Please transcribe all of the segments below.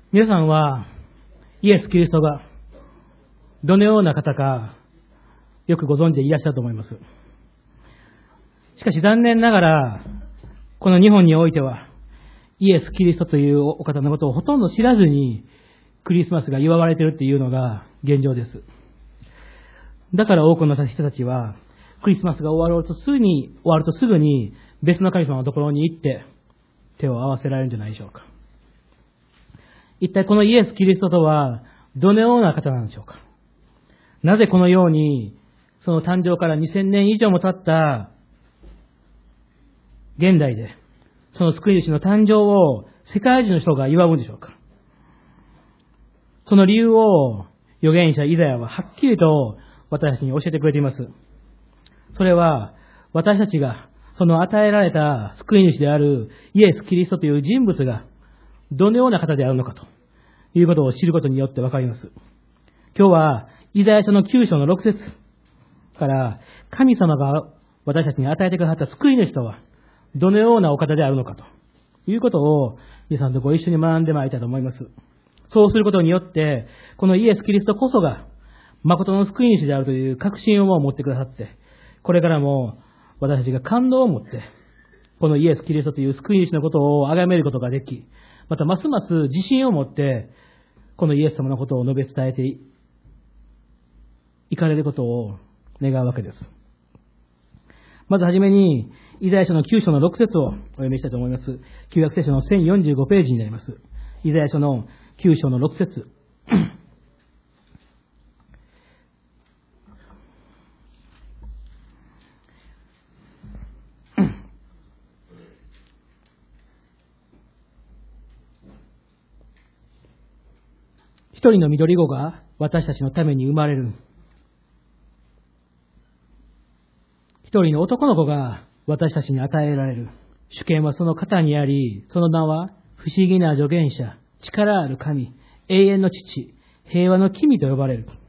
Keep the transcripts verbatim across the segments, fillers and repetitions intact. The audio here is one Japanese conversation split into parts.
皆さんはイエス・キリストがどのような方かよくご存知でいらっしゃると思います。しかし残念ながらこの日本においてはイエス・キリストというお方のことをほとんど知らずにクリスマスが祝われているというのが現状です。だから多くの人たちはクリスマスが終わるとすぐに終わるとすぐに別の神様のところに行って手を合わせられるんじゃないでしょうか。一体このイエス・キリストとはどのような方なんでしょうか。なぜこのようにその誕生からにせんねん以上も経った現代でその救い主の誕生を世界中の人が祝うんでしょうか。その理由を預言者イザヤははっきりと私たちに教えてくれています。それは私たちがその与えられた救い主であるイエス・キリストという人物がどのような方であるのかということを知ることによってわかります。今日はイザヤ書のきゅう章のろく節から神様が私たちに与えてくださった救い主とはどのようなお方であるのかということを皆さんとご一緒に学んでまいりたいと思います。そうすることによってこのイエス・キリストこそが誠の救い主であるという確信を持ってくださって、これからも私たちが感動を持ってこのイエス・キリストという救い主のことを崇めることができ、またますます自信を持ってこのイエス様のことを述べ伝えていかれることを願うわけです。まずはじめにイザヤ書のきゅう章のろく節をお読みしたいと思います。旧約聖書のせんよんじゅうごページになります。イザヤ書のきゅう章のろく節一人の緑子が私たちのために生まれる。一人の男の子が私たちに与えられる。主権はその肩にあり、その名は不思議な助言者、力ある神、永遠の父、平和の君と呼ばれる。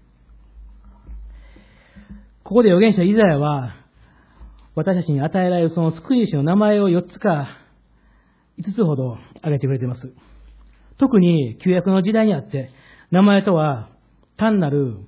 ここで預言者イザヤは私たちに与えられるその救い主の名前をよっつかいつつほど挙げてくれています。特に旧約の時代にあって名前とは単なる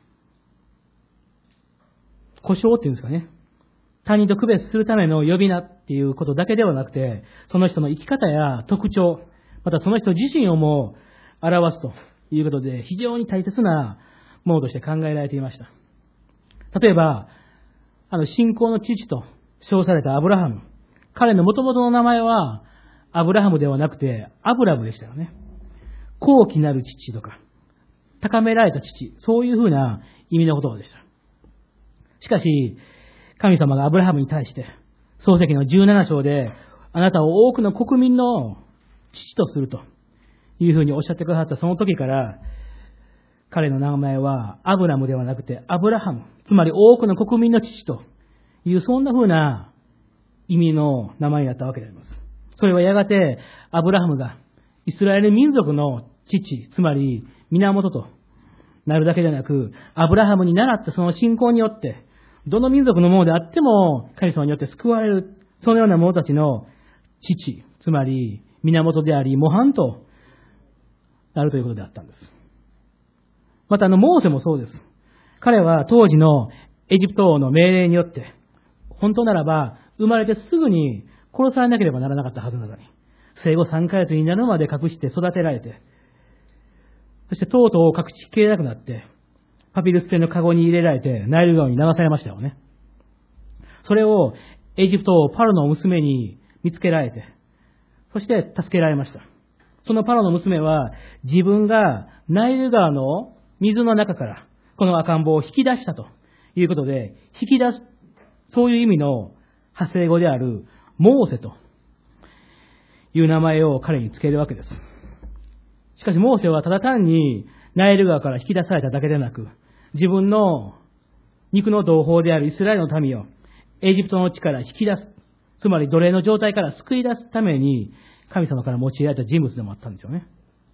呼称っていうんですかね。他人と区別するための呼び名っていうことだけではなくて、その人の生き方や特徴、またその人自身をも表すということで非常に大切なものとして考えられていました。例えば、あの信仰の父と称されたアブラハム。彼の元々の名前はアブラハムではなくてアブラムでしたよね。高貴なる父とか、高められた父、そういうふうな意味の言葉でした。しかし、神様がアブラハムに対して、創世記のじゅうなな章で、あなたを多くの国民の父とするというふうにおっしゃってくださったその時から、彼の名前はアブラムではなくてアブラハム、つまり多くの国民の父という、そんなふうな意味の名前になったわけであります。それはやがてアブラハムがイスラエル民族の父、つまり源となるだけでなく、アブラハムに倣ったその信仰によって、どの民族のものであっても神様によって救われる、そのような者たちの父、つまり源であり模範となるということであったんです。またあのモーセもそうです。彼は当時のエジプト王の命令によって、本当ならば生まれてすぐに殺されなければならなかったはずなのに、生後さんかげつになるまで隠して育てられて、そしてとうとう隠しきれなくなって、パピルス製のカゴに入れられてナイル川に流されましたよね。それをエジプト王パロの娘に見つけられて、そして助けられました。そのパロの娘は自分がナイル川の水の中からこの赤ん坊を引き出したということで、引き出す、そういう意味の派生語であるモーセという名前を彼につけるわけです。しかしモーセはただ単にナイル川から引き出されただけでなく、自分の肉の同胞であるイスラエルの民をエジプトの地から引き出す、つまり奴隷の状態から救い出すために神様から用いられた人物でもあったんですよね。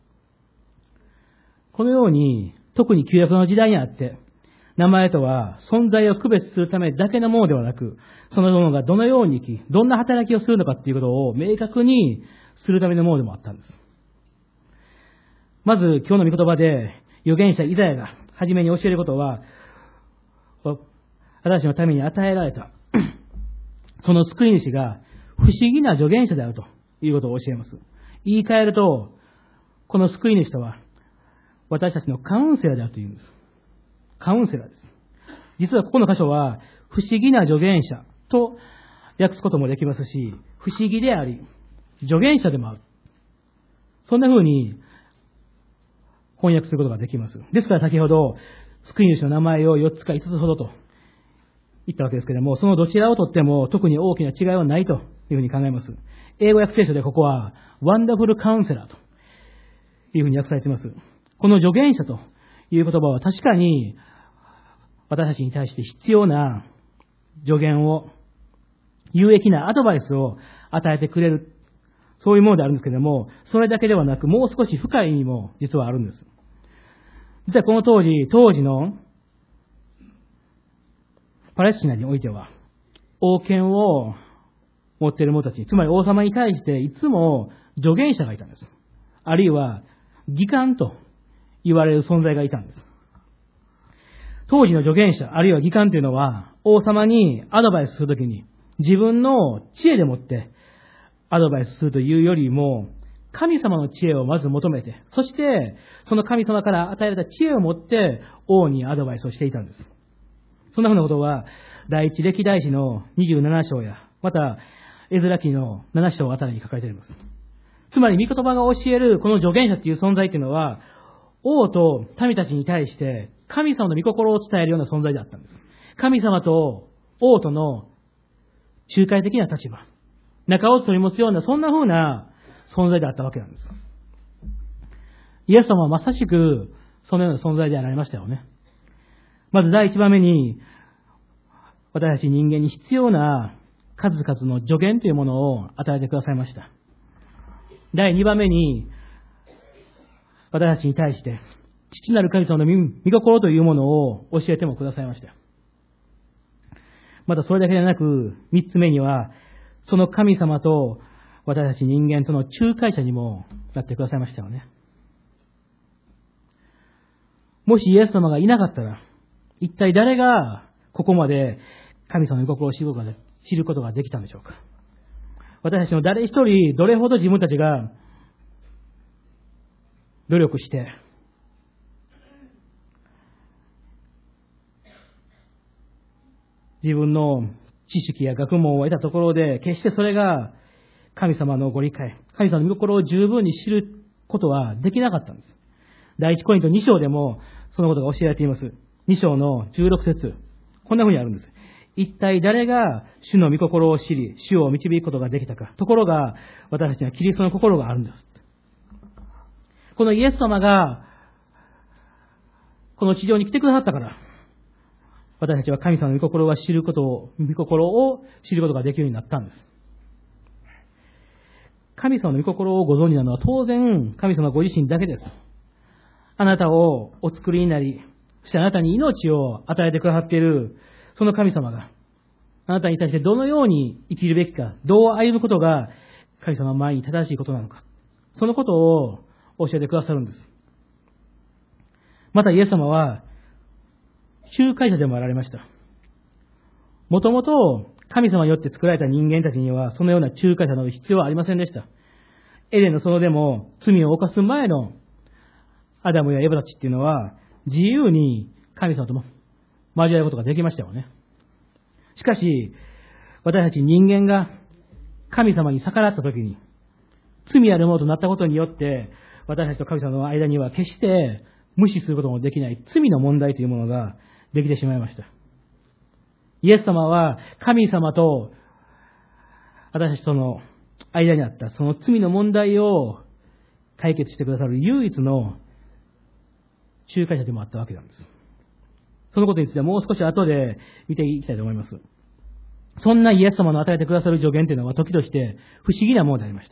このように特に旧約の時代にあって、名前とは存在を区別するためだけのものではなく、そのものがどのように生き、どんな働きをするのかということを明確にするためのものでもあったんです。 まず今日の御言葉で預言者イザヤが初めに教えることは、私のために与えられたその救い主が不思議な預言者であるということを教えます。言い換えると、この救い主とは私たちのカウンセラーであるというんです。カウンセラーです。実はここの箇所は不思議な預言者と訳すこともできますし、不思議であり預言者でもある、そんな風に翻訳することができます。ですから先ほど救い主の名前をよっつかいつつほどと言ったわけですけれども、そのどちらをとっても特に大きな違いはないというふうに考えます。英語訳聖書でここはワンダフルカウンセラーというふうに訳されています。この助言者という言葉は確かに私たちに対して必要な助言を、有益なアドバイスを与えてくれる、そういうものであるんですけれども、それだけではなくもう少し深い意味も実はあるんです。実はこの当時、当時のパレスチナにおいては、王権を持っている者たち、つまり王様に対していつも助言者がいたんです。あるいは、議官と言われる存在がいたんです。当時の助言者、あるいは議官というのは、王様にアドバイスするときに、自分の知恵でもってアドバイスするというよりも、神様の知恵をまず求めて、そして、その神様から与えられた知恵を持って、王にアドバイスをしていたんです。そんなふうなことは、第一歴代史のにじゅうなな章や、また、エズラ記のなな章あたりに書かれています。つまり、御言葉が教えるこの助言者という存在というのは、王と民たちに対して、神様の御心を伝えるような存在であったんです。神様と王との仲介的な立場、仲を取り持つような、そんなふうな存在であったわけなんです。イエス様はまさしく、そのような存在であられましたよね。まず第一番目に、私たち人間に必要な数々の助言というものを与えてくださいました。第二番目に、私たちに対して、父なる神様の御心というものを教えてもくださいました。またそれだけでなく、三つ目には、その神様と私たち人間との仲介者にもなってくださいましたよね。もしイエス様がいなかったら、一体誰がここまで神様の御心を知ることが、知ることができたんでしょうか。私たちの誰一人、どれほど自分たちが努力して、自分の知識や学問を得たところで、決してそれが神様のご理解、神様の御心を十分に知ることはできなかったんです。第一コリントに章でもそのことが教えられています。に章のじゅうろく節、こんな風にあるんです。一体誰が主の御心を知り、主を導くことができたか。ところが、私たちにはキリストの心があるんです。このイエス様が、この地上に来てくださったから、私たちは神様の御心を知ることを、御心を知ることができるようになったんです。神様の御心をご存知なのは当然神様ご自身だけです。あなたをお作りになり、そしてあなたに命を与えてくださっているその神様があなたに対してどのように生きるべきか、どう歩むことが神様の前に正しいことなのか、そのことを教えてくださるんです。またイエス様は仲介者でもあられました。もともと神様によって作られた人間たちにはそのような仲介者など必要はありませんでした。エデンの園でも罪を犯す前のアダムやエヴァたちっていうのは自由に神様とも交わることができましたよね。しかし私たち人間が神様に逆らったときに、罪あるものとなったことによって私たちと神様の間には決して無視することもできない罪の問題というものができてしまいました。イエス様は神様と私たちとの間にあったその罪の問題を解決してくださる唯一の仲介者でもあったわけなんです。そのことについてはもう少し後で見ていきたいと思います。そんなイエス様の与えてくださる助言というのは時として不思議なものでありました。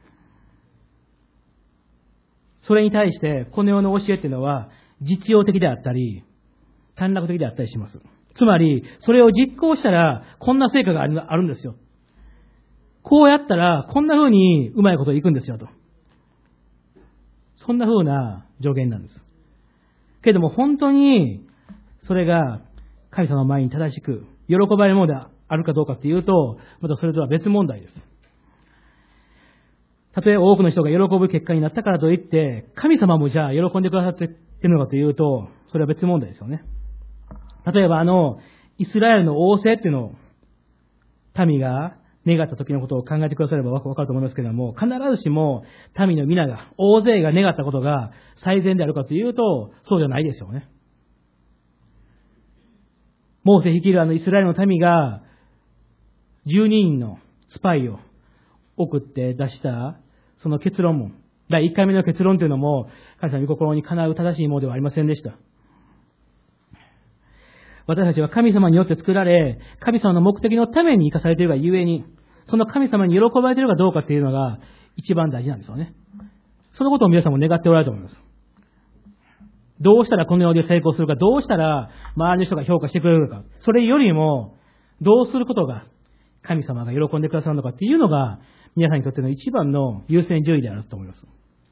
それに対してこの世の教えというのは実用的であったり短絡的であったりします。つまりそれを実行したらこんな成果があるんですよ。こうやったらこんな風にうまいこといくんですよと。 そんな風な助言なんです。けども本当にそれが神様の前に正しく喜ばれるものであるかどうかっていうと、またそれとは別問題です。たとえ多くの人が喜ぶ結果になったからといって、神様もじゃあ喜んでくださっているのかというと、それは別問題ですよね。例えばあの、イスラエルの王政っていうのを、民が願った時のことを考えてくださればわかると思いますけれども、必ずしも民の皆が、大勢が願ったことが最善であるかというと、そうじゃないでしょうね。モーセ率いるあのイスラエルの民が、じゅうににんのスパイを送って出したその結論も、だいいっかいめの結論というのも、神様の御心にかなう正しいものではありませんでした。私たちは神様によって作られ、神様の目的のために生かされているがゆえに、その神様に喜ばれているかどうかというのが一番大事なんですよね。そのことを皆さんも願っておられると思います。どうしたらこの世で成功するか、どうしたら周りの人が評価してくれるか、それよりも、どうすることが神様が喜んでくださるのかっていうのが、皆さんにとっての一番の優先順位であると思います。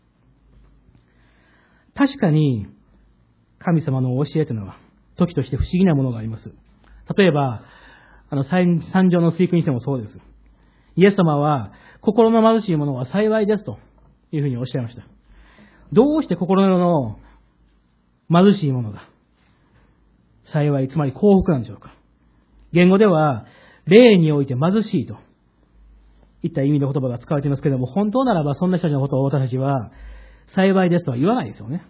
確かに、神様の教えというのは、時として不思議なものがあります。例えば、あの、三条の水訓にしてもそうです。イエス様は、心の貧しい者は幸いですというふうにおっしゃいました。どうして心の貧しい者が幸い、つまり幸福なんでしょうか。言語では、霊において貧しいといった意味の言葉が使われていますけれども、本当ならばそんな人たちのことを私たちは幸いですとは言わないですよね。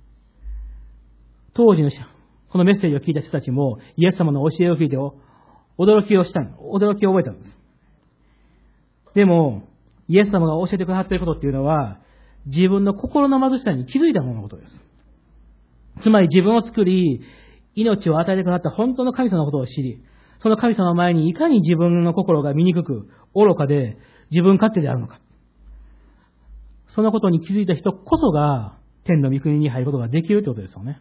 当時のこのメッセージを聞いた人たちもイエス様の教えを聞いて驚きをした、驚きを覚えたんです。でも、イエス様が教えてくださっていることっていうのは、自分の心の貧しさに気づいたもののことです。つまり自分を作り、命を与えてくださった本当の神様のことを知り、その神様の前にいかに自分の心が醜く、愚かで、自分勝手であるのか。そのことに気づいた人こそが、天の御国に入ることができるということですよね。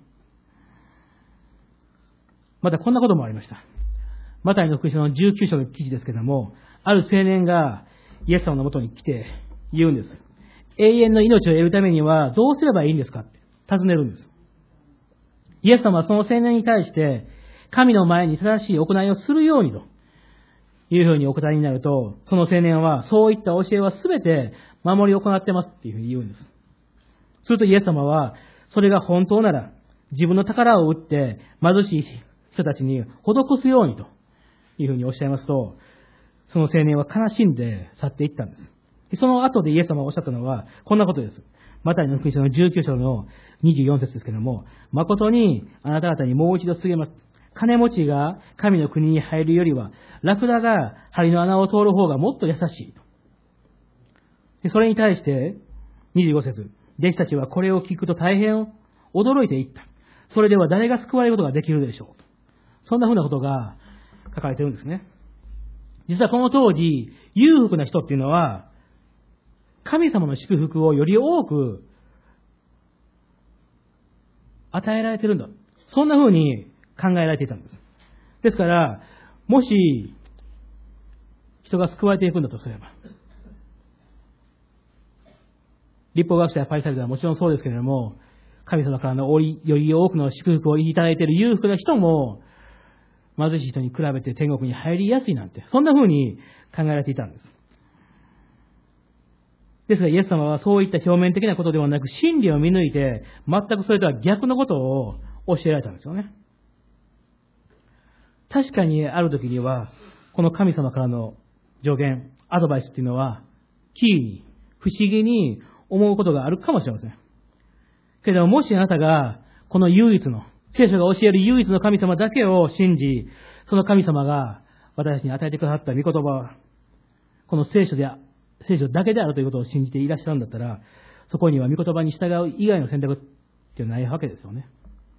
またこんなこともありました。マタイの福音書のじゅうきゅう章の記事ですけれども、ある青年がイエス様のもとに来て言うんです。永遠の命を得るためにはどうすればいいんですかって尋ねるんです。イエス様はその青年に対して、神の前に正しい行いをするようにというふうにお答えになると、その青年はそういった教えはすべて守り行ってますっていうふうに言うんです。するとイエス様は、それが本当なら自分の宝を売って貧しい人たちに施すようにというふうにおっしゃいますと、その青年は悲しんで去っていったんです。その後でイエス様がおっしゃったのはこんなことです。マタイの福音書のじゅうきゅう章のにじゅうよん節ですけれども、誠にあなた方にもう一度告げます。金持ちが神の国に入るよりは、ラクダが針の穴を通る方がもっと優しいと。それに対して、にじゅうご節、弟子たちはこれを聞くと大変驚いていった。それでは誰が救われることができるでしょうと。そんなふうなことが書かれているんですね。実はこの当時、裕福な人っていうのは、神様の祝福をより多く与えられているんだ。そんなふうに考えられていたんです。ですから、もし、人が救われていくんだとすれば、立法学者やパリサイ人はもちろんそうですけれども、神様からのより多くの祝福をいただいている裕福な人も、貧しい人に比べて天国に入りやすいなんて、そんなふうに考えられていたんです。ですが、イエス様はそういった表面的なことではなく、真理を見抜いて、全くそれとは逆のことを教えられたんですよね。確かにある時には、この神様からの助言、アドバイスっていうのは、キーに、不思議に思うことがあるかもしれません。けれども、もしあなたが、この唯一の、聖書が教える唯一の神様だけを信じ、その神様が私たちに与えてくださった御言葉は、この聖書で、聖書だけであるということを信じていらっしゃるんだったら、そこには御言葉に従う以外の選択ってないわけですよね。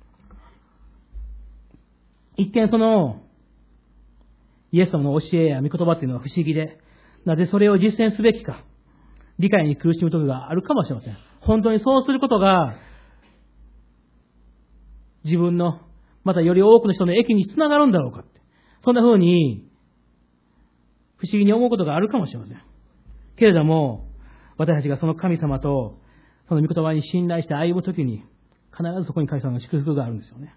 一見その、イエス様の教えや御言葉っていうのは不思議で、なぜそれを実践すべきか、理解に苦しむ時があるかもしれません。本当にそうすることが、自分の、またより多くの人の益につながるんだろうかって。そんな風に、不思議に思うことがあるかもしれません。けれども、私たちがその神様とその御言葉に信頼して歩むときに、必ずそこに神様の祝福があるんですよね。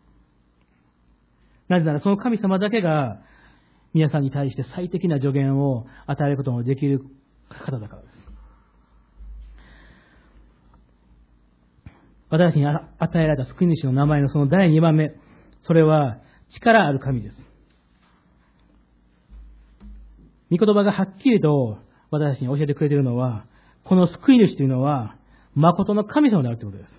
なぜならその神様だけが皆さんに対して最適な助言を与えることのできる方だからです。私たちに与えられた救い主の名前のそのだいにばんめ、それは力ある神です。御言葉がはっきりと私たちに教えてくれているのは、この救い主というのは誠の神様であるということです。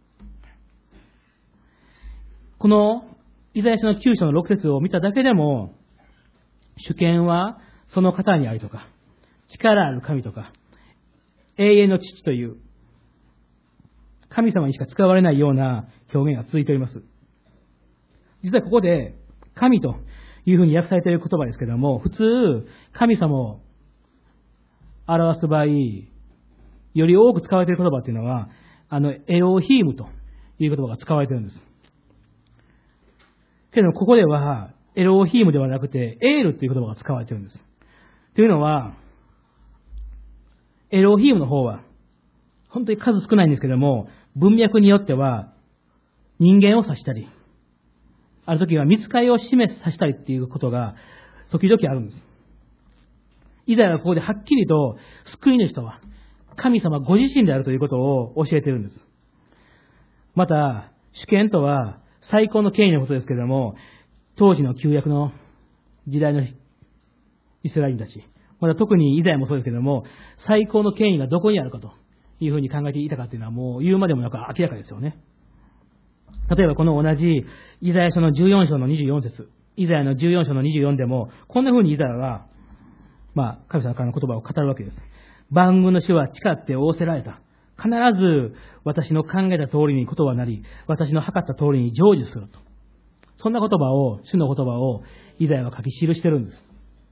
このイザヤ書のきゅう章のろく節を見ただけでも、主権はその方にありとか、力ある神とか、永遠の父という神様にしか使われないような表現が続いております。実はここで神というふうに訳されている言葉ですけれども、普通神様を表す場合、より多く使われている言葉というのは、あのエロヒームという言葉が使われているんです。けどここではエロヒームではなくてエールという言葉が使われているんです。というのは、エロヒームの方は本当に数少ないんですけども、文脈によっては人間を指したり、ある時は見つかりを示させたりっていうことが時々あるんです。イザヤはここではっきりと救い主とは神様ご自身であるということを教えているんです。また、主権とは最高の権威のことですけれども、当時の旧約の時代のイスラエル人たち、また特にイザヤもそうですけれども、最高の権威がどこにあるかというふうに考えていたかというのはもう言うまでもなく明らかですよね。例えばこの同じイザヤ書のじゅうよん章のにじゅうよん節、イザヤのじゅうよん章のにじゅうよんでも、こんなふうにイザヤは、まあ、神様からの言葉を語るわけです。万軍の主は誓って仰せられた。必ず私の考えた通りにことはなり、私の測った通りに成就すると。そんな言葉を、主の言葉をイザヤは書き記してるんです。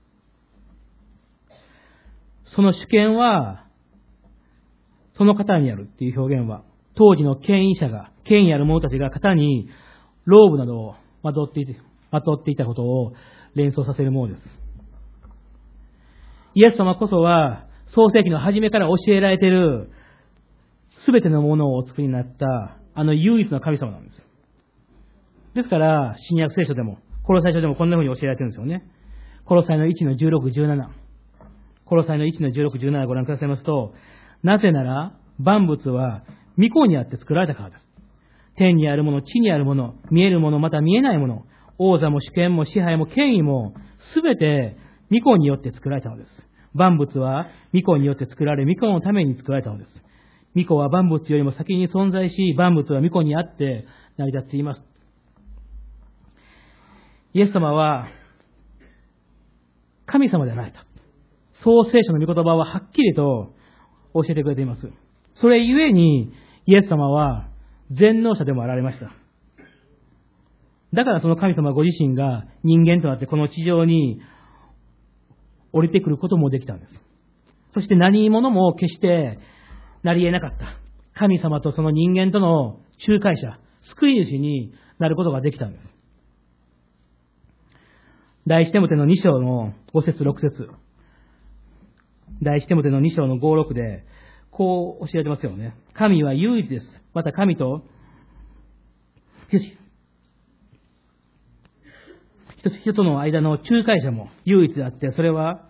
その主権は、その方にあるっていう表現は、当時の権威者が、権威ある者たちが肩にローブなどをまとっていて、まとっていたことを連想させるものです。イエス様こそは、創世記の初めから教えられている、すべてのものをお作りになった、あの唯一の神様なんです。ですから、新約聖書でも、コロサイ書でもこんな風に教えられてるんですよね。コロサイのいちのじゅうろく、じゅうなな。コロサイのいちのじゅうろく、じゅうななご覧くださいますと、なぜなら、万物は、御子にあって作られたからです。天にあるもの、地にあるもの、見えるもの、また見えないもの、王座も主権も支配も権威も、すべて御子によって作られたのです。万物は御子によって作られ、御子のために作られたのです。御子は万物よりも先に存在し、万物は御子にあって成り立っています。イエス様は、神様であられた。そう聖書の御言葉ははっきりと教えてくれています。それゆえに、イエス様は全能者でもあられました。だからその神様ご自身が人間となってこの地上に降りてくることもできたんです。そして何者も決してなり得なかった神様とその人間との仲介者、救い主になることができたんです。第一テモテのに章のご節ろく節、第一テモテのに章のご、ろくでこう教えてますよね。神は唯一です。また神と一つ人との間の仲介者も唯一であって、それは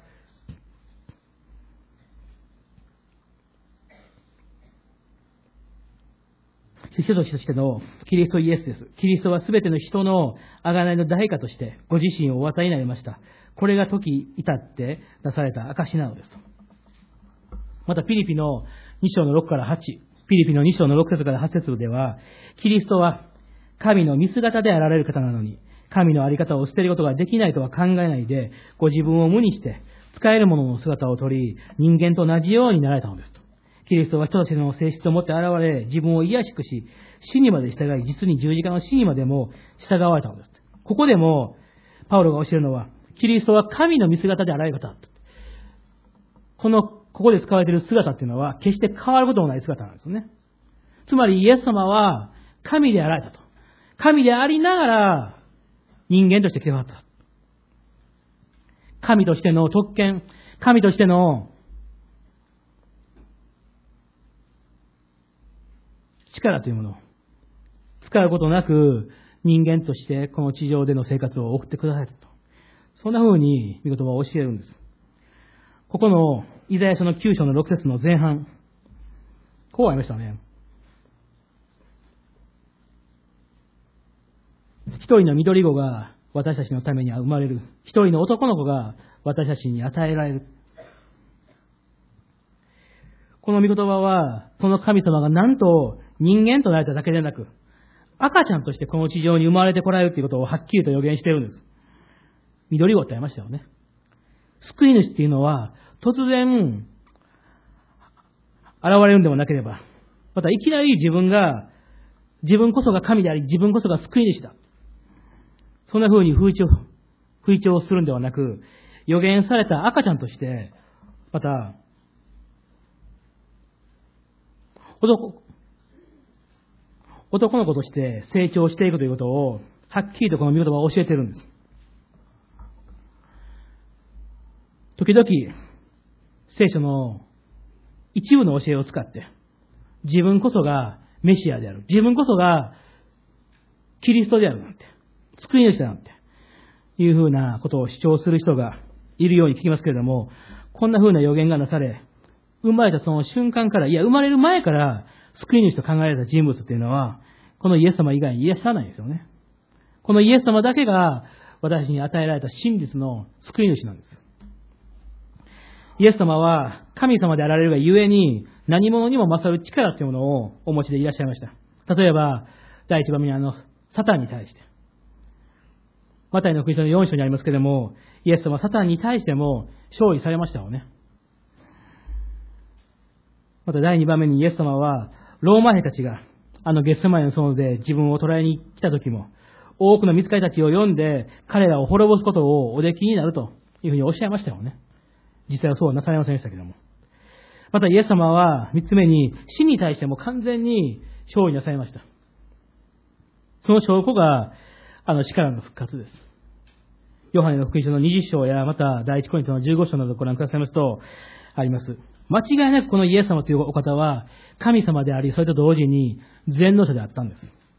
人としてのキリストイエスです。キリストはすべての人の贖いの代価としてご自身をお与えになりました。これが時至って出された証なのですと。またピリピのに章のろくからはち、ピリピのに章のろく節からはち節では、キリストは神の見姿であられる方なのに、神のあり方を捨てることができないとは考えないで、ご自分を無にして使えるものの姿をとり、人間と同じようになられたのですと。キリストは人としての性質を持って現れ、自分を卑しくし、死にまで従い、実に十字架の死にまでも従われたのです。ここでも、パウロが教えるのは、キリストは神の見姿であられる方。この、ここで使われている姿っていうのは、決して変わることのない姿なんですよね。つまり、イエス様は神であられたと。神でありながら、人間として来てもらった。神としての特権、神としての力というものを使うことなく人間としてこの地上での生活を送ってくださいと。そんな風に御言葉を教えるんです。ここのイザヤ書のきゅう章のろく節の前半、こうありましたね。一人の緑子が私たちのためには生まれる。一人の男の子が私たちに与えられる。この御言葉は、その神様がなんと人間となれただけでなく、赤ちゃんとしてこの地上に生まれてこられるということをはっきりと予言しているんです。緑子ってありましたよね。救い主っていうのは、突然、現れるんでもなければ、またいきなり自分が、自分こそが神であり、自分こそが救い主だ。そんな風に吹聴、吹聴するんではなく、予言された赤ちゃんとして、また、男、男の子として成長していくということを、はっきりとこの御言葉を教えているんです。時々、聖書の一部の教えを使って、自分こそがメシアである。自分こそがキリストであるなんて、救い主だなんて、いうふうなことを主張する人がいるように聞きますけれども、こんなふうな予言がなされ、生まれたその瞬間から、いや、生まれる前から救い主と考えられた人物っていうのは、このイエス様以外にいらっしゃらないんですよね。このイエス様だけが私に与えられた真実の救い主なんです。イエス様は神様であられるがゆえに、何者にも勝る力というものをお持ちでいらっしゃいました。例えば、第一番目にあの、サタンに対して。マタイの福音書のよん章にありますけれども、イエス様はサタンに対しても勝利されましたよね。また第二番目にイエス様は、ローマ兵たちが、あのゲッセマネの園で自分を捕らえに来た時も、多くの御使いたちを呼んで、彼らを滅ぼすことをおできになるというふうにおっしゃいましたよね。実際はそうはなされませんでしたけども。またイエス様は三つ目に、死に対しても完全に勝利なされました。その証拠が、あの死からの復活です。ヨハネの福音書のにじゅっ章や、また第一コリントのじゅうご章などをご覧くださいますと、あります。間違いなくこのイエス様というお方は、神様であり、それと同時に全能者であったんです。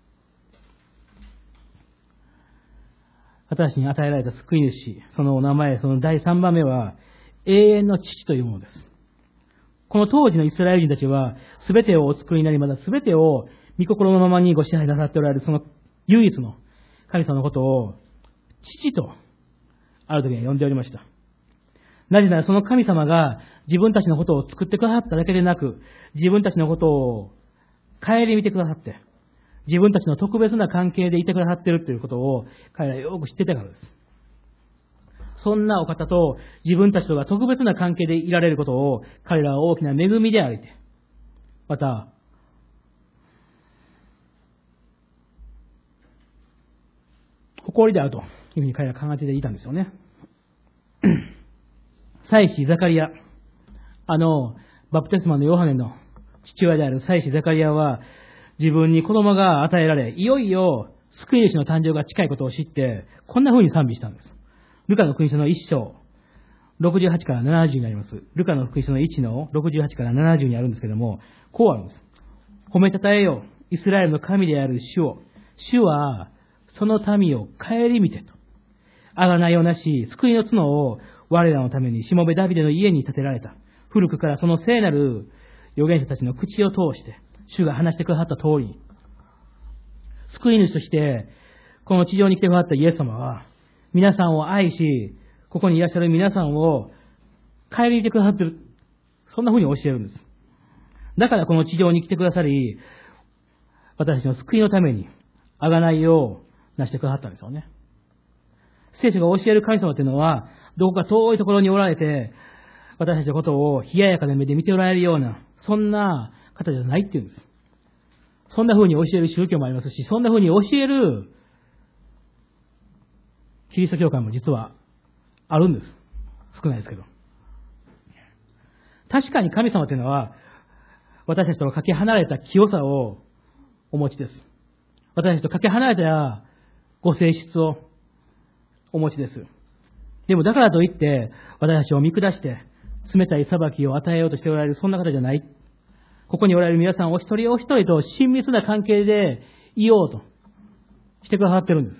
私に与えられた救い主、そのお名前、その第三番目は、永遠の父というものです。この当時のイスラエル人たちは、すべてをお作りになり、またすべてを御心のままにご支配なさっておられる、その唯一の神様のことを、父と、ある時には呼んでおりました。なぜならその神様が自分たちのことを作ってくださっただけでなく、自分たちのことを顧みてくださって、自分たちの特別な関係でいてくださっているということを彼らはよく知ってたからです。そんなお方と自分たちとが特別な関係でいられることを彼らは大きな恵みでありて、また、誇りであるというふうに彼らは考えていたんですよね。祭司ザカリア、あの、バプテスマのヨハネの父親である祭司ザカリアは、自分に子供が与えられ、いよいよ救い主の誕生が近いことを知って、こんな風に賛美したんです。ルカの福音書のいっ章、ろくじゅうはちからななじゅうにあります。ルカの福音書のいちのろくじゅうはちからななじゅうにあるんですけども、こうあるんです。褒めたたえよう、イスラエルの神である主を。主は、その民を顧みてと。あがないをなし、救いの角を我らのためにしもべダビデの家に建てられた。古くからその聖なる預言者たちの口を通して、主が話してくださった通り、救い主として、この地上に来てくださったイエス様は、皆さんを愛し、ここにいらっしゃる皆さんを顧みてくださっている。そんな風に教えるんです。だからこの地上に来てくださり、私たちの救いのために、あがないをなしてくださったんですよね。聖書が教える神様というのは、どこか遠いところにおられて、私たちのことを冷ややかな目で見ておられるような、そんな方じゃないっていうんです。そんな風に教える宗教もありますし、そんな風に教えるキリスト教会も実はあるんです。少ないですけど。確かに神様というのは、私たちとかけ離れた清さをお持ちです。私たちとかけ離れたご性質をお持ちです。でもだからといって、私たちを見下して、冷たい裁きを与えようとしておられる、そんな方じゃない。 ここにおられる皆さんお一人お一人と親密な関係でいようとしてくださってるんです。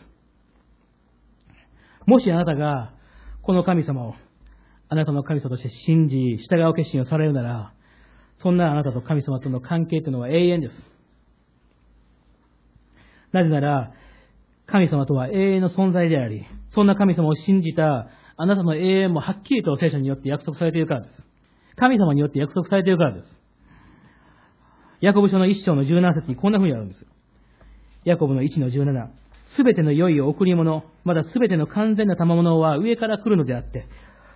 もしあなたがこの神様をあなたの神様として信じ、従う決心をされるなら、そんなあなたと神様との関係というのは永遠です。なぜなら、神様とは永遠の存在であり、そんな神様を信じたあなたの永遠もはっきりと聖書によって約束されているからです。神様によって約束されているからです。ヤコブ書の一章の十七節にこんな風にあるんですよ。ヤコブの一の十七。すべての良い贈り物、またすべての完全な賜物は上から来るのであって、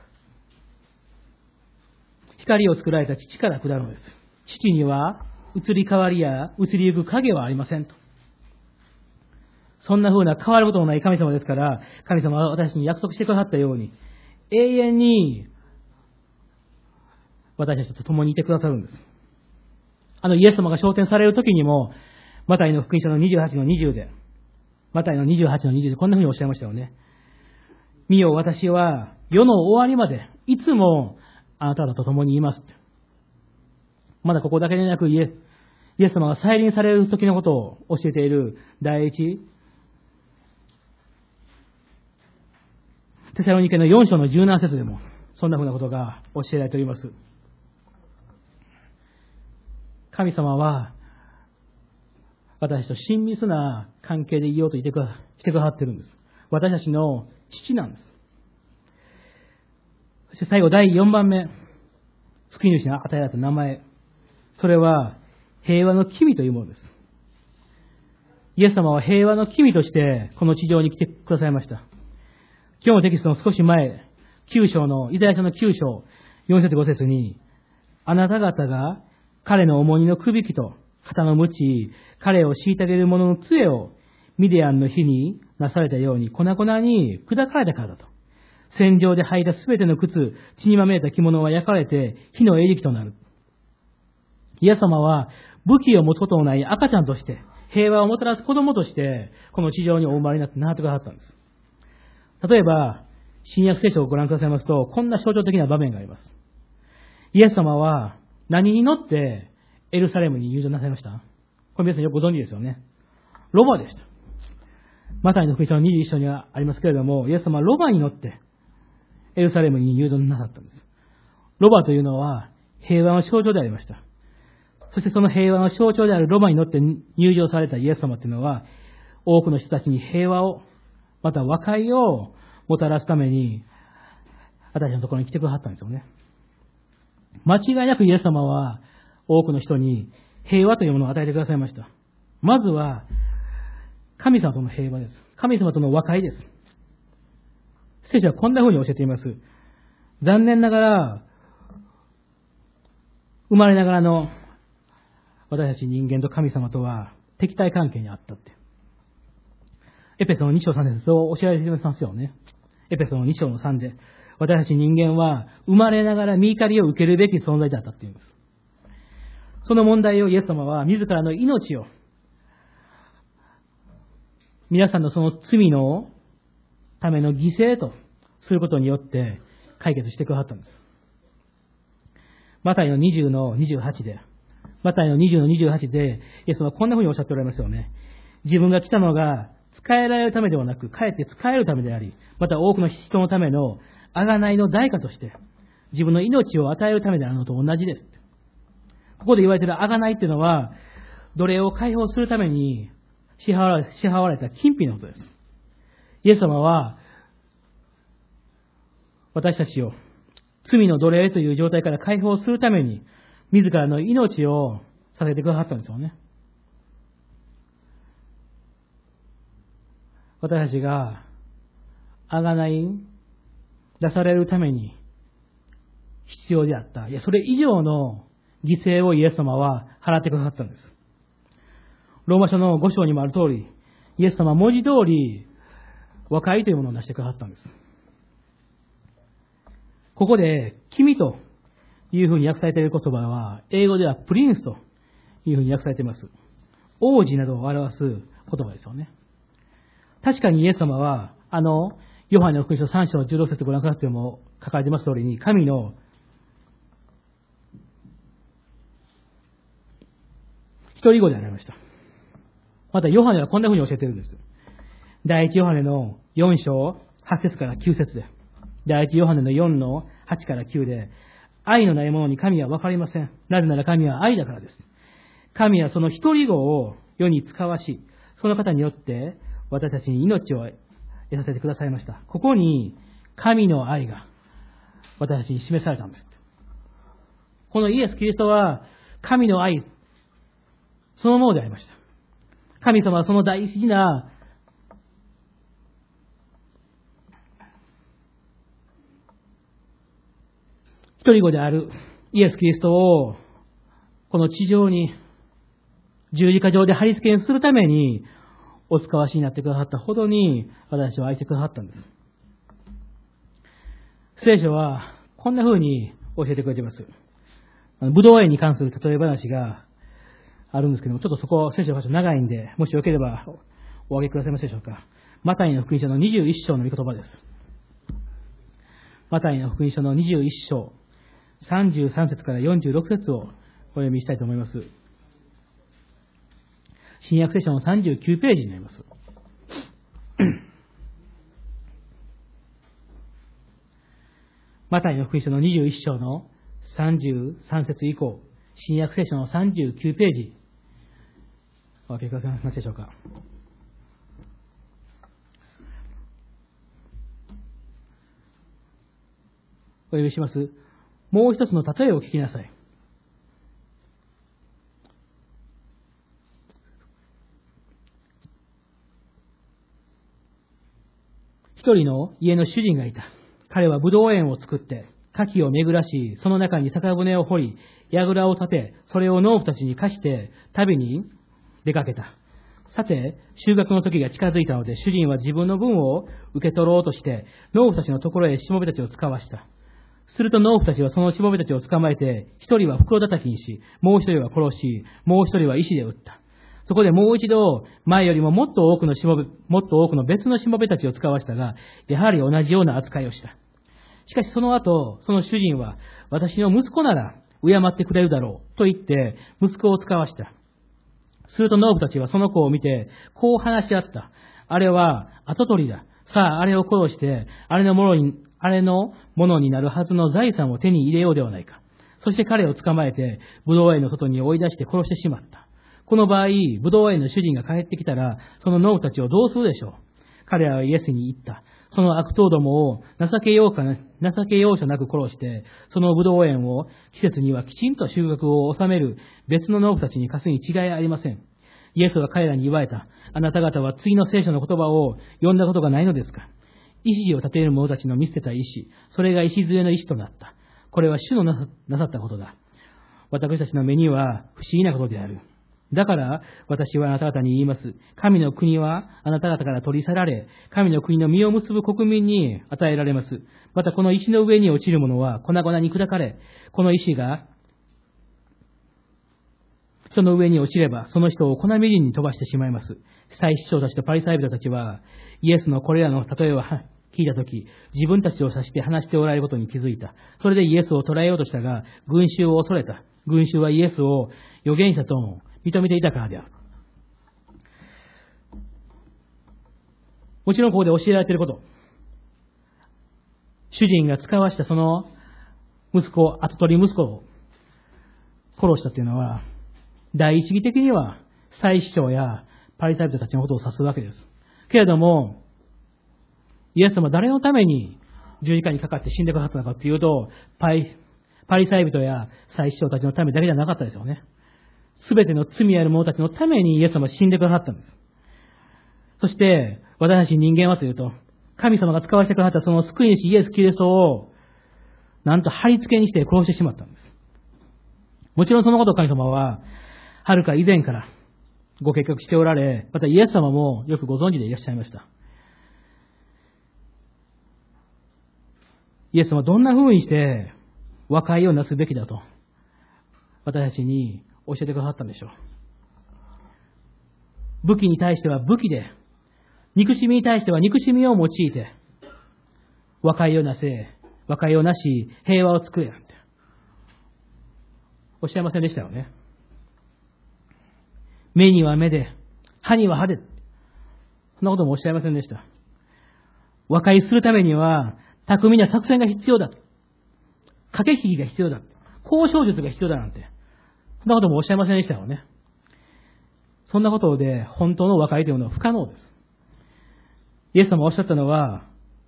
光を作られた父から下るのです。父には移り変わりや移りゆく影はありませんと。そんな風な変わることのない神様ですから、神様は私に約束してくださったように、永遠に私たちと共にいてくださるんです。あのイエス様が昇天される時にも、マタイの福音書のにじゅうはちのにじゅうで、マタイのにじゅうはちのにじゅうでこんな風におっしゃいましたよね。見よ、私は世の終わりまでいつもあなた方と共にいますって。まだここだけでなく、イエイエス様が再臨される時のことを教えている第一テサロニケのよん章のじゅうなな節でもそんなふうなことが教えられております。神様は私と親密な関係でいようとしてくださっているんです。私たちの父なんです。そして最後だいよんばんめ、救い主が与えられた名前、それは平和の君というものです。イエス様は平和の君としてこの地上に来てくださいました。今日のテキストの少し前、きゅう章の、イザヤ書のきゅう章、よん節ご節に、あなた方が彼の重荷のくびきと肩の鞭、彼を虐げる者の杖をミディアンの日になされたように粉々に砕かれたからだと。戦場で履いたすべての靴、血にまみれた着物は焼かれて火の餌食となる。イエス様は武器を持つことのない赤ちゃんとして、平和をもたらす子供として、この地上にお生まれになってなってくださったんです。例えば、新約聖書をご覧くださいますと、こんな象徴的な場面があります。イエス様は何に乗ってエルサレムに入場なさいました？これ皆さんよくご存知ですよね。ロバでした。マタイの福音書のにじゅういち章にはありますけれども、イエス様はロバに乗ってエルサレムに入場なさったんです。ロバというのは平和の象徴でありました。そしてその平和の象徴であるロバに乗って入場されたイエス様というのは、多くの人たちに平和を、また和解をもたらすために、私のところに来てくださったんですよね。間違いなくイエス様は多くの人に平和というものを与えてくださいました。まずは、神様との平和です。神様との和解です。聖書はこんな風に教えています。残念ながら、生まれながらの私たち人間と神様とは敵対関係にあったって。エペソのに章さん節を教えられていますよね。エペソのに章のさんで、私たち人間は生まれながら御怒りを受けるべき存在だったっていうんです。その問題をイエス様は自らの命を、皆さんのその罪のための犠牲とすることによって解決してくださったんです。マタイのにじゅうのにじゅうはちで、マタイのにじゅうのにじゅうはちで、イエス様はこんな風におっしゃっておられますよね。自分が来たのが使えられるためではなく、かえって使えるためであり、また多くの人のための贖いの代価として、自分の命を与えるためであるのと同じです。ここで言われている贖いっていうのは、奴隷を解放するために支払われ、支払われた金品のことです。イエス様は、私たちを罪の奴隷という状態から解放するために、自らの命を捧げてくださったんですよね。私たちが贖い出されるために必要であった。いや、それ以上の犠牲をイエス様は払ってくださったんです。ローマ書のご章にもある通り、イエス様は文字通り和解というものを出してくださったんです。ここで、君というふうに訳されている言葉は、英語ではプリンスというふうに訳されています。王子などを表す言葉ですよね。確かにイエス様は、あの、ヨハネの福音書さん章じゅうろく節ご覧くださっても書かれています通りに、神の一人子でありました。またヨハネはこんな風に教えてるんです。第一ヨハネのよん章はち節からきゅう節で、第一ヨハネのよんのはちからきゅうで、愛のない者に神は分かりません。なぜなら神は愛だからです。神はその一人子を世に使わし、その方によって私たちに命を得させてくださいました。ここに神の愛が私たちに示されたんです。このイエス・キリストは神の愛そのものでありました。神様はその大事な一人子であるイエス・キリストをこの地上に十字架上で貼り付けにするためにお使わしになってくださったほどに私を愛してくださったんです。聖書はこんな風に教えてくれています。ブドウ園に関する例え話があるんですけども、ちょっとそこ聖書が長いんで、もしよければお上げくださいますでしょうか。マタイの福音書のにじゅういち章の御言葉です。マタイの福音書のにじゅういち章さんじゅうさん節からよんじゅうろく節をお読みしたいと思います。新約聖書のさんじゅうきゅうページになります。マタイの福音書のにじゅういち章のさんじゅうさん節以降、新約聖書のさんじゅうきゅうページ、お分けくださいますでしょうか。お読みします。もう一つの例えを聞きなさい。一人の家の主人がいた。彼はブドウ園を作って、牡蠣を巡らし、その中に酒舟を掘り、櫓を立て、それを農夫たちに貸して、旅に出かけた。さて、収穫の時が近づいたので、主人は自分の分を受け取ろうとして、農夫たちのところへしもべたちを使わした。すると農夫たちはそのしもべたちを捕まえて、一人は袋叩きにし、もう一人は殺し、もう一人は石で撃った。そこでもう一度、前よりももっと多くのしもべ、もっと多くの別のしもべたちを使わしたが、やはり同じような扱いをした。しかしその後、その主人は、私の息子なら敬ってくれるだろう、と言って、息子を使わした。すると農夫たちはその子を見て、こう話し合った。あれは跡取りだ。さあ、あれを殺して、あれのものに、あれのものになるはずの財産を手に入れようではないか。そして彼を捕まえて、ブドウ園の外に追い出して殺してしまった。この場合、ブドウ園の主人が帰ってきたら、その農夫たちをどうするでしょう。彼らはイエスに言った。その悪党どもを情けようかな、情け容赦なく殺して、そのブドウ園を季節にはきちんと収穫を収める別の農夫たちに貸すに違いありません。イエスは彼らに言われた。あなた方は次の聖書の言葉を読んだことがないのですか。石を立てる者たちの見捨てた石、それが礎の石となった。これは主のなさったことだ。私たちの目には不思議なことである。だから私はあなた方に言います。神の国はあなた方から取り去られ、神の国の実を結ぶ国民に与えられます。またこの石の上に落ちるものは粉々に砕かれ、この石が人の上に落ちれば、その人を粉みじんに飛ばしてしまいます。祭司長たちとパリサイ人たちは、イエスのこれらの例えを聞いたとき、自分たちを指して話しておられることに気づいた。それでイエスを捕らえようとしたが、群衆を恐れた。群衆はイエスを預言者と認めていたからである。もちろんここで教えられていること。主人が使わしたその息子、跡取り息子を殺したというのは、第一義的には祭司長やパリサイ人たちのことを指すわけです。けれども、イエス様は誰のために十字架にかかって死んでくださったのかというと、パリ、パリサイ人や祭司長たちのためだけじゃなかったですよね。すべての罪ある者たちのためにイエス様は死んでくださったんです。そして、私たち人間はというと、神様が使わせてくださったその救い主イエス・キリストを、なんと貼り付けにして殺してしまったんです。もちろんそのことを神様は、はるか以前からご計画しておられ、またイエス様もよくご存知でいらっしゃいました。イエス様はどんな風にして和解をなすべきだと、私たちに教えてくださったんでしょう。武器に対しては武器で、憎しみに対しては憎しみを用いて、和解をなせ、和解をなし、平和を作れなんて、おっしゃいませんでしたよね。 目には目で、歯には歯で。そんなこともおっしゃいませんでした。和解するためには、巧みな作戦が必要だ。駆け引きが必要だ。交渉術が必要だなんて。そんなこともおっしゃいませんでしたよね。そんなことで本当の和解というのは不可能です。イエス様がおっしゃったのは、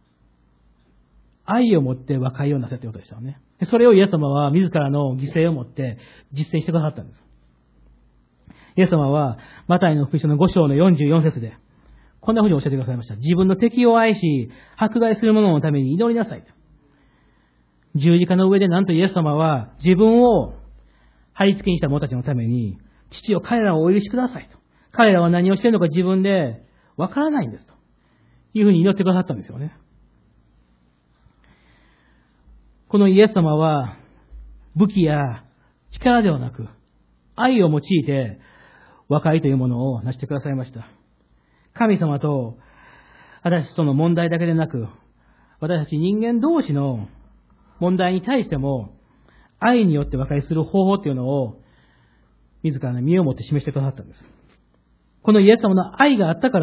愛を持って和解をなせということでしたよね。それをイエス様は自らの犠牲を持って実践してくださったんです。イエス様はマタイの福音書のご章のよんじゅうよん節で、こんなふうに教えてくださいました。自分の敵を愛し、迫害する者のために祈りなさいと。十字架の上でなんとイエス様は自分を貼り付けにした者たちのために、父を彼らをお許しくださいと。彼らは何をしているのか自分でわからないんですと。いうふうに祈ってくださったんですよね。このイエス様は武器や力ではなく、愛を用いて和解というものを成してくださいました。神様と私たちとの問題だけでなく、私たち人間同士の問題に対しても、愛によって和解する方法というのを、自らの身をもって示してくださったんです。このイエス様の愛があったから、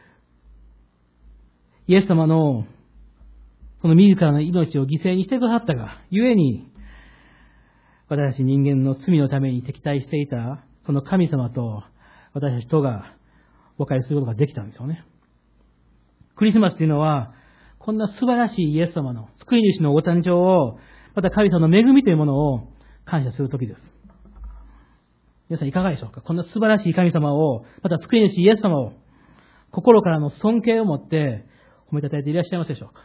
イエス様の、その自らの命を犠牲にしてくださったが、ゆえに、私たち人間の罪のために敵対していた、その神様と私たちとが和解することができたんですよね。クリスマスというのは、こんな素晴らしいイエス様の救い主のお誕生を、また神様の恵みというものを感謝するときです。皆さんいかがでしょうか。こんな素晴らしい神様を、また救い主イエス様を、心からの尊敬を持って褒めたたえていらっしゃいますでしょうか。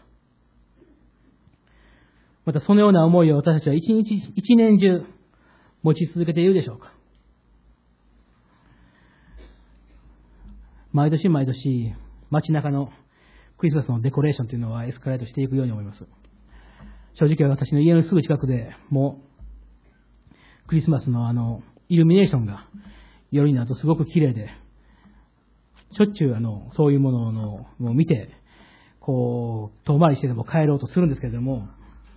またそのような思いを私たちは一日一年中持ち続けているでしょうか。毎年毎年街中のクリスマスのデコレーションというのはエスカレートしていくように思います。正直私の家のすぐ近くでもうクリスマスのあのイルミネーションが夜になるとすごく綺麗で、しょっちゅうあのそういうもののを見てこう遠回りしてでも帰ろうとするんですけれども、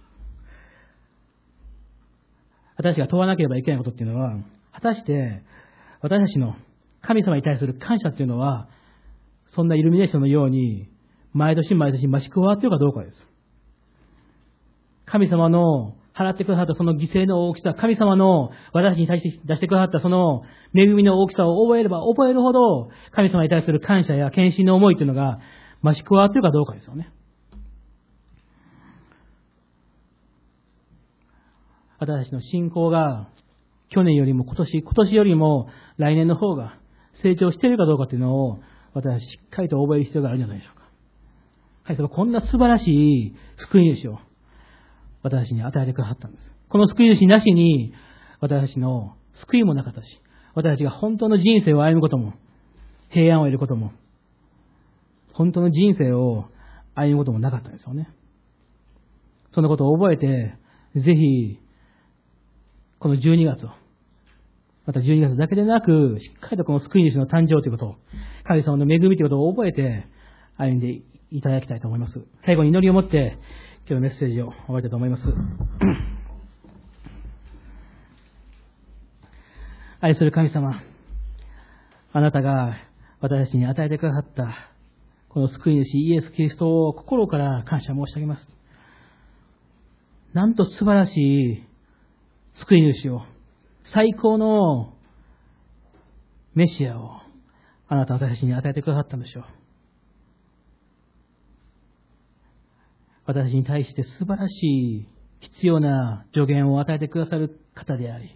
私が問わなければいけないことっていうのは、果たして私たちの神様に対する感謝っていうのはそんなイルミネーションのように毎年毎年増し加わっているかどうかです。神様の払ってくださったその犠牲の大きさ、神様の私たちに対して出してくださったその恵みの大きさを覚えれば覚えるほど、神様に対する感謝や献身の思いというのが増し加わっているかどうかですよね。私たちの信仰が去年よりも今年、今年よりも来年の方が成長しているかどうかというのを私はしっかりと覚える必要があるんじゃないでしょうか。神様はこんな素晴らしい救い主を私たちに与えてくださったんです。この救い主なしに私たちの救いもなかったし、私たちが本当の人生を歩むことも、平安を得ることも、本当の人生を歩むこともなかったんですよね。そんなことを覚えて、ぜひこのじゅうにがつを、またじゅうにがつだけでなく、しっかりとこの救い主の誕生ということを、神様の恵みということを覚えて歩んでいただきたいと思います。最後に祈りを持って今日のメッセージを終わりたいと思います。愛する神様、あなたが私たちに与えてくださったこの救い主イエス・キリストを心から感謝申し上げます。なんと素晴らしい救い主を、最高のメシアをあなたは私たちに与えてくださったのでしょう。私たちに対して素晴らしい必要な助言を与えてくださる方であり、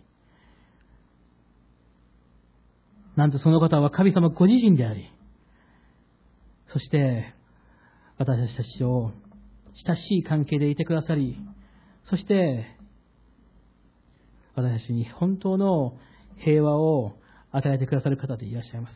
なんとその方は神様ご自身であり、そして私たちと親しい関係でいてくださり、そして私たちに本当の平和を与えてくださる方でいらっしゃいます。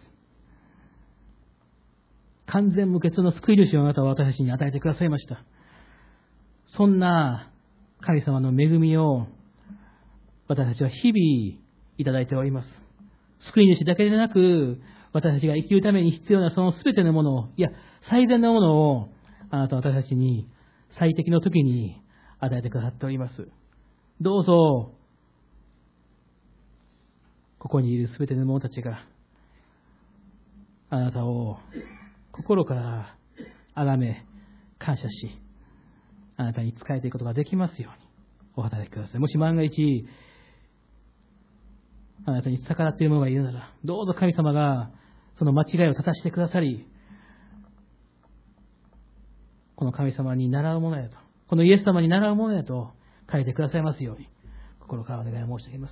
完全無欠の救い主をあなたは私たちに与えてくださいました。そんな神様の恵みを私たちは日々いただいております。救い主だけでなく、私たちが生きるために必要なその全てのものを、いや、最善なものをあなたは私たちに最適の時に与えてくださっております。どうぞここにいるすべての者たちがあなたを心から崇め、感謝し、あなたに仕えていくことができますようにお働きください。もし万が一、あなたに逆らっている者がいるなら、どうぞ神様がその間違いを正してくださり、この神様に倣うものやと、このイエス様に倣うものやと変えてくださいますように、心からお願い申し上げます。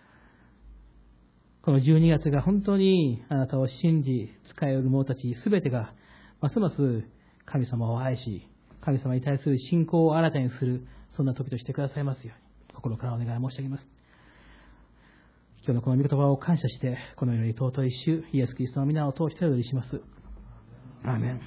このじゅうにがつが本当にあなたを信じ、使える者たちすべてが、ますます神様を愛し、神様に対する信仰を新たにする、そんな時としてくださいますように、心からお願い申し上げます。今日のこの御言葉を感謝して、このように尊い主イエス・キリストの皆を通してお祈りします。アーメン。